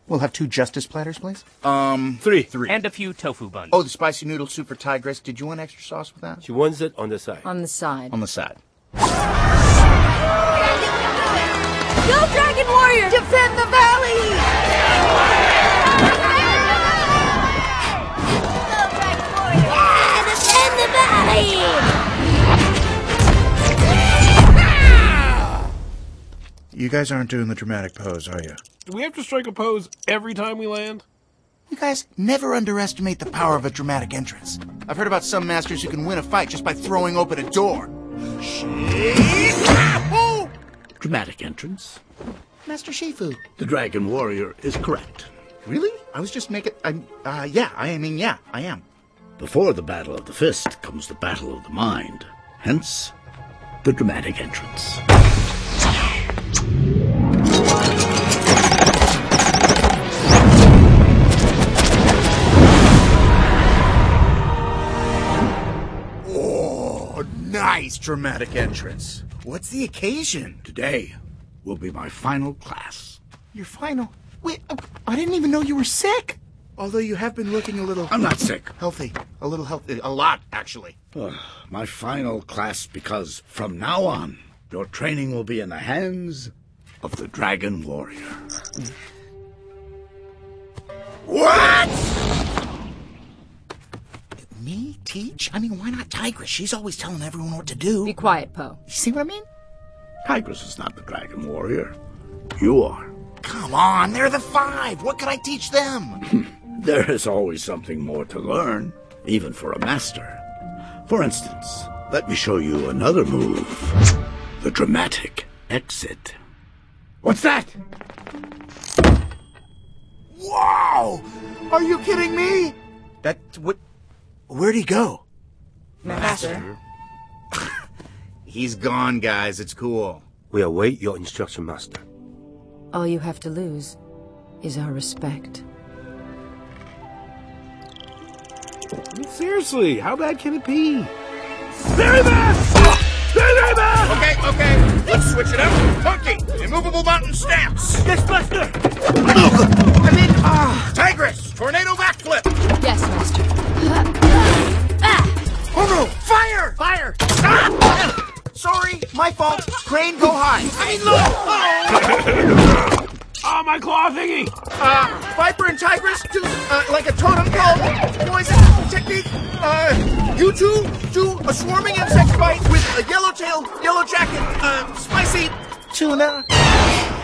We'll have 2 justice platters, please. 3. And a few tofu buns. Oh, the spicy noodle soup for Tigress. Did you want extra sauce with that? She wants it on the side. On the side. On the side. Go, Dragon Warrior! Defend the valley! Go, Dragon Warrior! Yeah, defend the valley! You guys aren't doing the dramatic pose, are you? Do we have to strike a pose every time we land? You guys never underestimate the power of a dramatic entrance. I've heard about some masters who can win a fight just by throwing open a door. Oh! Dramatic entrance. Master Shifu. The Dragon Warrior is correct. Really? I was just making... yeah, I am. Before the Battle of the Fist comes the Battle of the Mind. Hence, the dramatic entrance. Oh, nice dramatic entrance. What's the occasion? Today will be my final class. Your final? Wait, I didn't even know you were sick. Although you have been looking a little... I'm not sick. Healthy. A little healthy. A lot, actually. My final class because from now on, your training will be in the hands of the Dragon Warrior. What? Me teach? I mean, why not Tigress? She's always telling everyone what to do. Be quiet, Poe. You see what I mean? Tigress is not the Dragon Warrior. You are. Come on, they're the 5. What could I teach them? There is always something more to learn, even for a master. For instance, let me show you another move. The dramatic exit. What's that? Wow! Are you kidding me? Where'd he go? Master. He's gone, guys. It's cool. We await your instruction, Master. All you have to lose is our respect. Seriously, how bad can it be? Very bad! Very bad! Okay. Let's switch it up. Funky, immovable mountain stance. Yes, Master! Tigress, tornado backflip. Yes, Master. Oh no, fire! Fire! Stop! Sorry, my fault. Crane, go high. Oh, my claw thingy! Viper and Tigress do, like a totem pole poison technique. You two do a swarming insect fight with a yellowtail, yellow jacket, spicy tuna.